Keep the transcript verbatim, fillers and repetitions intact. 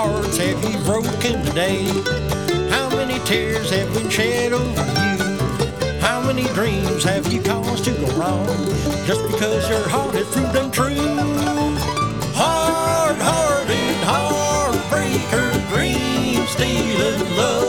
hearts have you broken today? How many tears have been shed over you? How many dreams have you caused to go wrong just because your heart has proved untrue? Hard-hearted, heartbreaker, dream stealing love.